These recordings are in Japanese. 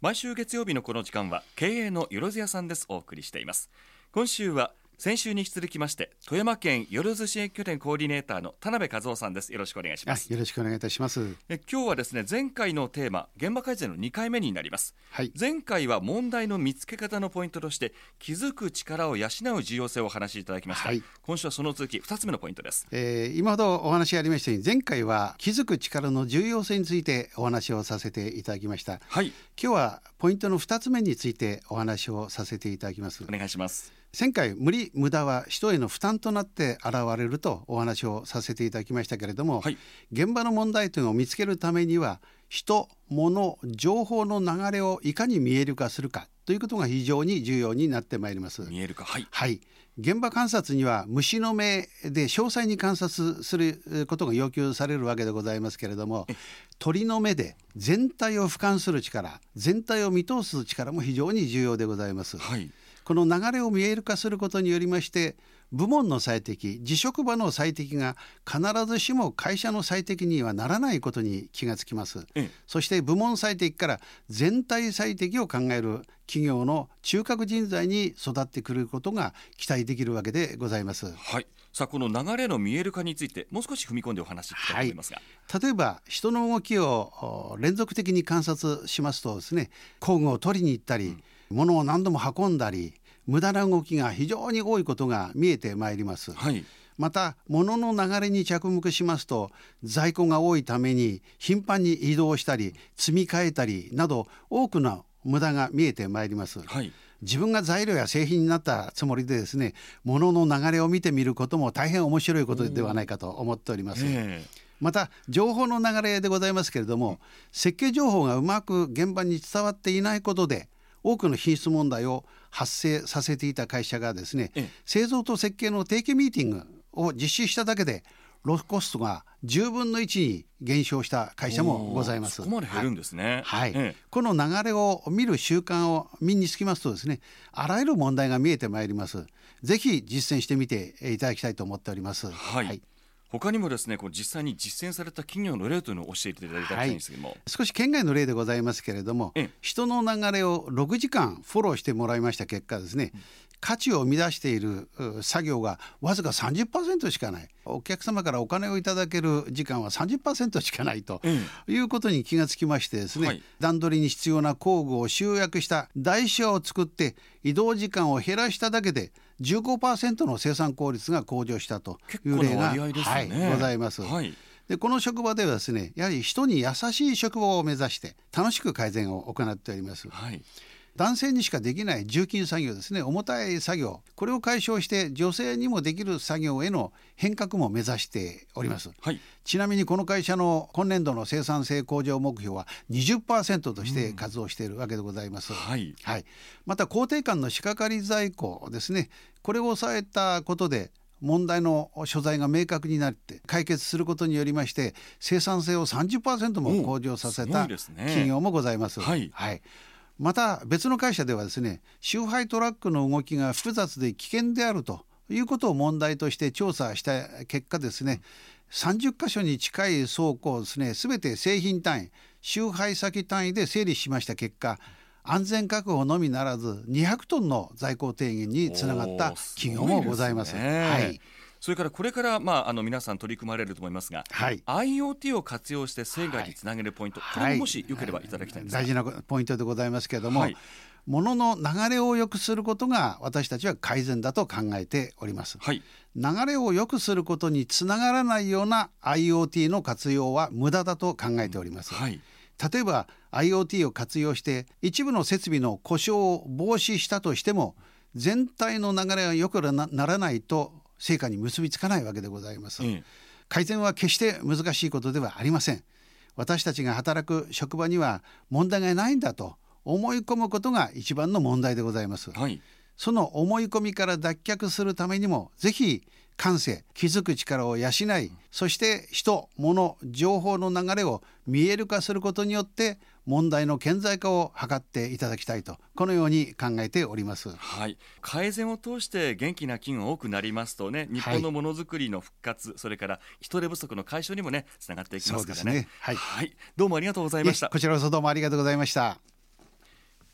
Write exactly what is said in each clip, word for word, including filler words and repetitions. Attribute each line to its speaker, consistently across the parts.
Speaker 1: 毎週月曜日のこの時間は経営のよろず屋さんです。お送りしています。今週は先週に引き続きまして富山県よろず支援拠点コーディネーターの田辺和夫さんです。よろしくお願いします。
Speaker 2: よろしくお願いいたします。
Speaker 1: え今日はですね、前回のテーマ現場改善のにかいめになります、はい、前回は問題の見つけ方のポイントとして気づく力を養う重要性をお話しいただきました、はい、今週はその続きふたつめのポイントです、
Speaker 2: えー、今ほどお話ありましたように前回は気づく力の重要性についてお話をさせていただきました、はい、今日はポイントのふたつめについてお話をさせていただきます。
Speaker 1: お願いします。
Speaker 2: 前回無理無駄は人への負担となって現れるとお話をさせていただきましたけれども、はい、現場の問題点を見つけるためには人、物、情報の流れをいかに見える化するかということが非常に重要になってまいります。
Speaker 1: 見える化、はい、
Speaker 2: はい、現場観察には虫の目で詳細に観察することが要求されるわけでございますけれども、鳥の目で全体を俯瞰する力、全体を見通す力も非常に重要でございます、はい、この流れを見える化することによりまして部門の最適、自職場の最適が必ずしも会社の最適にはならないことに気がつきます、うん、そして部門最適から全体最適を考える企業の中核人材に育ってくることが期待できるわけでございます、
Speaker 1: はい、さあこの流れの見える化についてもう少し踏み込んでお話ししたいと思いますが、
Speaker 2: はい、例えば人の動きを連続的に観察しますとですね、工具を取りに行ったり、うん、物を何度も運んだり無駄な動きが非常に多いことが見えてまいります、はい、また物の流れに着目しますと在庫が多いために頻繁に移動したり積み替えたりなど多くの無駄が見えてまいります、はい、自分が材料や製品になったつもりでですね、物の流れを見てみることも大変面白いことではないかと思っております。また情報の流れでございますけれども、設計情報がうまく現場に伝わっていないことで多くの品質問題を発生させていた会社がですね、製造と設計の定期ミーティングを実施しただけでロスコストがじゅうぶんのいちに減少した会社もございます。
Speaker 1: そこまで減るんですね、
Speaker 2: はいはい、ええ、この流れを見る習慣を身につきますとですね、あらゆる問題が見えてまいります。ぜひ実践してみていただきたいと思っております、
Speaker 1: はいはい、他にもですね、こう実際に実践された企業の例というのを教えていただきたいんですけども、はい、
Speaker 2: 少し県外の例でございますけれども、人の流れをろくじかんフォローしてもらいました結果ですね、うん、価値を生み出している作業がわずか さんじゅっパーセント しかない、お客様からお金をいただける時間は さんじゅっパーセント しかないということに気がつきましてですね、はい、段取りに必要な工具を集約した台車を作って移動時間を減らしただけで じゅうごパーセント の生産効率が向上したという例が、ね、はい、ございます、はい、でこの職場ではですね、やはり人に優しい職場を目指して楽しく改善を行っております、はい、男性にしかできない重筋作業ですね、重たい作業、これを解消して女性にもできる作業への変革も目指しております、はい、ちなみにこの会社の今年度の生産性向上目標は にじゅっパーセント として活動しているわけでございます、うん、はいはい、また工程間の仕掛かり在庫ですね、これを抑えたことで問題の所在が明確になって解決することによりまして生産性を さんじゅっパーセント も向上させた企業もございます、はいはい、また別の会社ではですね、集配トラックの動きが複雑で危険であるということを問題として調査した結果ですね、さんじゅっかしょに近い倉庫をですね、すべて製品単位、集配先単位で整理しました結果、安全確保のみならずにひゃくトンの在庫低減につながった企業もございます。はい、
Speaker 1: それからこれから、まあ、あの皆さん取り組まれると思いますが、はい、AIoT を活用して成果につなげるポイント、はい、これももしよければいただきたいんですが、
Speaker 2: 大事なポイントでございますけれども、はい、物の流れを良くすることが私たちは改善だと考えております、はい、流れを良くすることにつながらないような AIoT の活用は無駄だと考えております、うん、はい、例えば AIoT を活用して一部の設備の故障を防止したとしても全体の流れが良くならないと成果に結びつかないわけでございます、うん、改善は決して難しいことではありません。私たちが働く職場には問題がないんだと思い込むことが一番の問題でございます、はい、その思い込みから脱却するためにもぜひ感性、気づく力を養い、そして人、物、情報の流れを見える化することによって問題の顕在化を図っていただきたいと、このように考えております、
Speaker 1: はい、改善を通して元気な企業が多くなりますとね、日本のものづくりの復活、はい、それから人手不足の解消にもねつながっていきますからね。そうですね、はいはい、どうもありがとうございました。
Speaker 2: こちらこそどうもありがとうございました。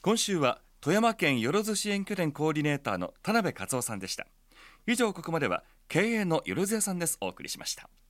Speaker 1: 今週は富山県よろず支援拠点コーディネーターの田辺克夫さんでした。以上、ここまでは経営のよろず屋さんです。お送りしました。